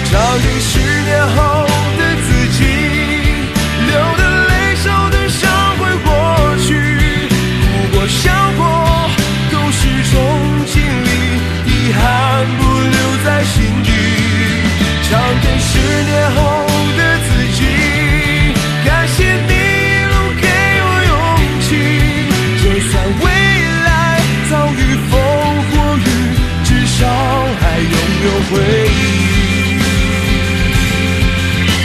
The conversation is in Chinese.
唱给10年后的自己，流的泪受的伤会过去，哭过笑过都是种经历，遗憾不留在心底。唱给10年后